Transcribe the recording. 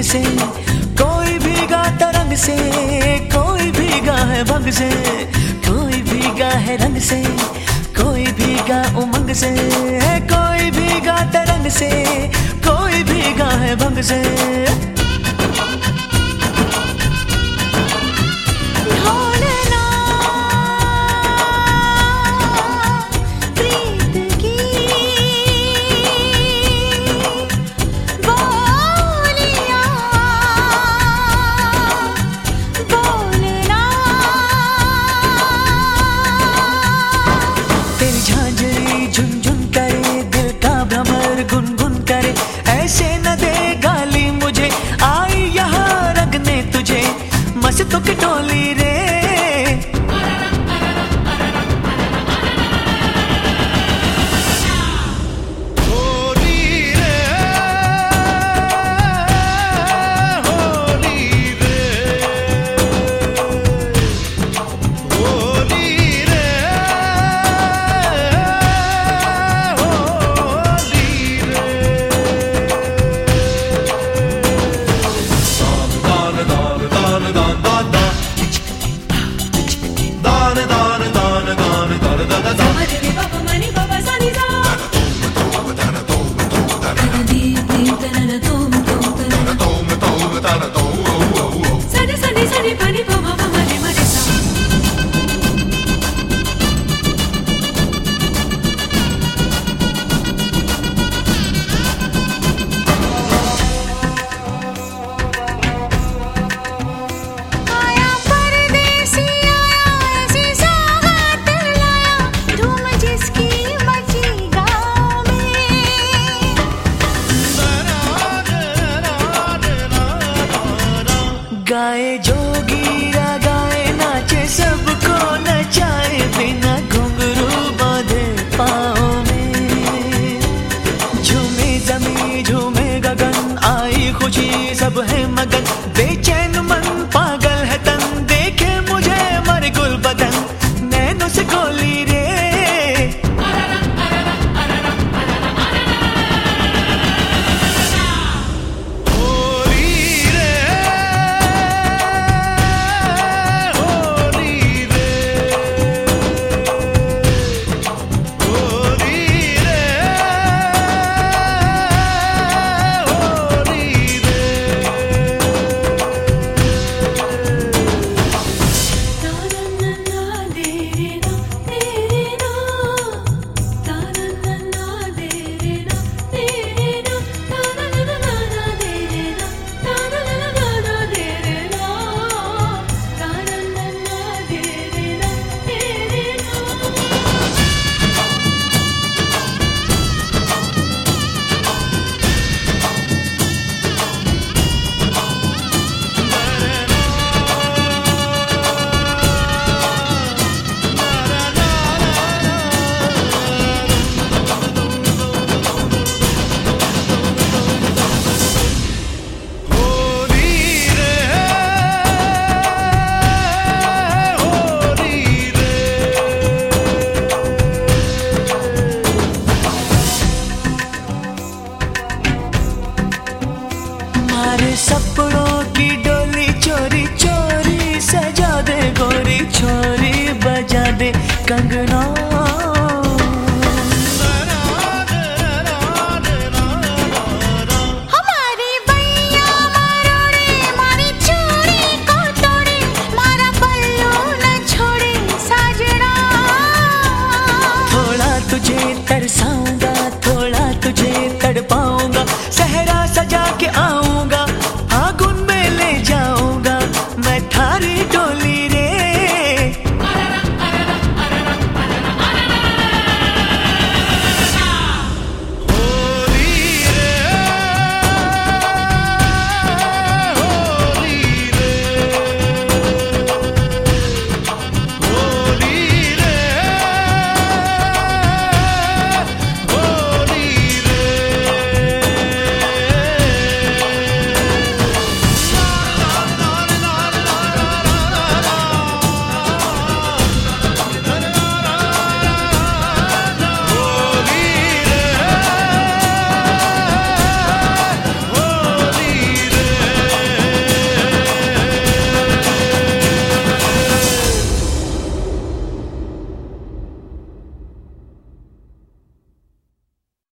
से, कोई भीगा तरंग से, कोई भीगा है भंग से, कोई भीगा है रंग से, कोई भीगा उमंग से, कोई भीगा तरंग से, कोई भीगा है भंग से। झांझरी झुनझुन करे, दिल का भ्रमर गुनगुन करे, ऐसे न दे गाली मुझे, आई यहाँ रगने तुझे, मस्तों की टोली रे। गाए जोगीरा गाए नाचे, सबको नचाए, बिना घुंघरू बांधे पाँव में। झूमे जमी झूमे गगन, आई खुशी सब है मगन।